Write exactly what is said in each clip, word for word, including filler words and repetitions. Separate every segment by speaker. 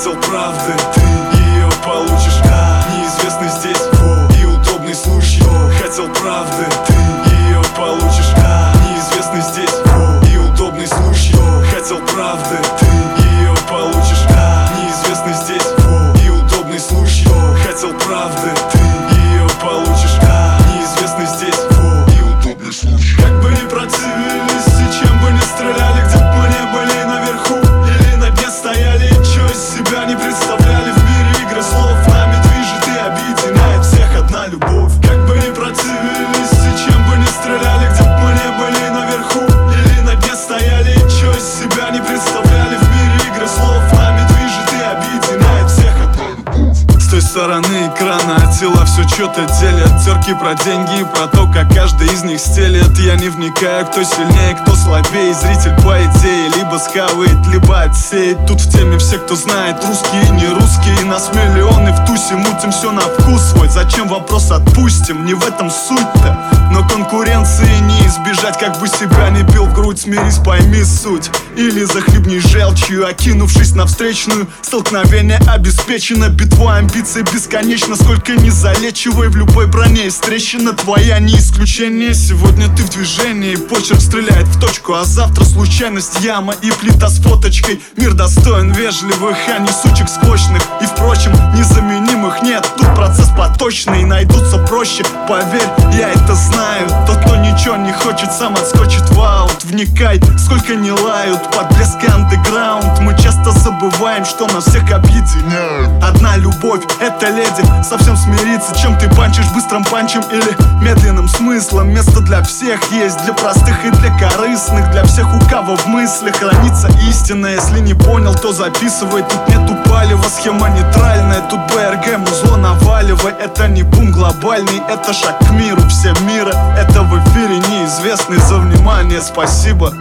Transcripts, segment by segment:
Speaker 1: Хотел правды, ты ее получишь, да. Неизвестный здесь, во, и удобный случай. Хотел правды, ты ее получишь, да. Неизвестный здесь, во, и удобный случай. Хотел правды, ты ее получишь, да. Неизвестный здесь, во, и удобный случай. Хотел правды, ты ее получишь, да. Неизвестный здесь, во, и удобный случай. Как бы ни противились и чем бы ни стреляли, где бы мы не были, наверху или на дне стояли, чё из себя не представляли. В мире игры слов нами движет и объединяет всех одна любовь. Как бы ни противились и чем бы ни стреляли, где бы мы не были, наверху или на дне стояли, чё из себя не представляли. В мире игры слов нами движет и объединяет всех одна любовь. С той стороны экрана тела все что-то делят. Терки про деньги и про то, как каждый из них стелет. Я не вникаю, кто сильнее, кто слабее. Зритель по идее либо схавает, либо отсеет. Тут в теме все, кто знает, русские и не русские. Нас миллионы в тусе, мутим все на вкус свой. Зачем вопрос отпустим, не в этом суть-то. Но конкуренции не избежать, как бы себя не бил в грудь. Смирись, пойми суть. Или захлебни желчью, окинувшись на встречную. Столкновение обеспечено, битва амбиций бесконечно. Сколько не залечивай, в любой броне есть трещина. Твоя не исключение, сегодня ты в движении. Почерк стреляет в точку, а завтра случайность, яма и плита с фоточкой. Мир достоин вежливых, а не сучек склочных. И впрочем, незаменимых нет, тут процесс поточный. Найдутся проще, поверь, я это знаю. Тот, кто ничего не хочет, сам отскочит в аут. Вникай, сколько не лают, под блеск андеграунд. Мы часто забываем, что нас всех объединяет одна любовь, это леди. Совсем смириться, чем ты панчишь, быстрым панчем или медленным смыслом. Место для всех есть, для простых и для корыстных. Для всех, у кого в мыслях хранится истина. Если не понял, то записывай. Тут нету палева, схема нейтральная. Тут БРГ, музло наваливай. Это не бум глобальный, это шаг к миру. Все мира, это в эфире неизвестный. За внимание спасибо.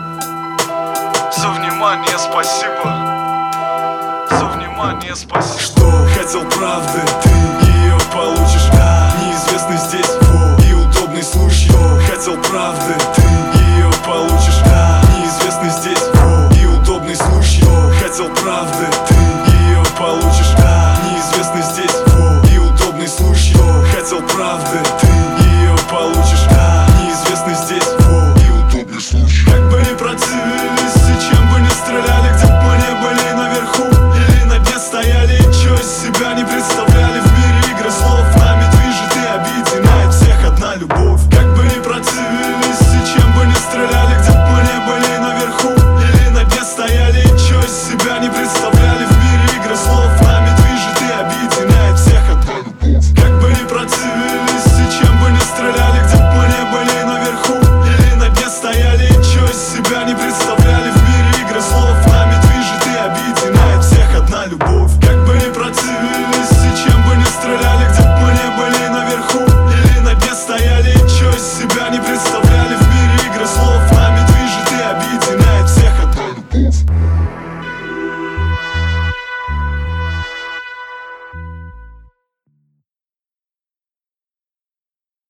Speaker 1: За внимание спасибо. За внимание спасибо. Что хотел правды, ты ее получишь, да. Неизвестный здесь, во, и удобный случай. Хотел правды, ты ее получишь, да. Неизвестный здесь, во, и удобный случай. Хотел правды,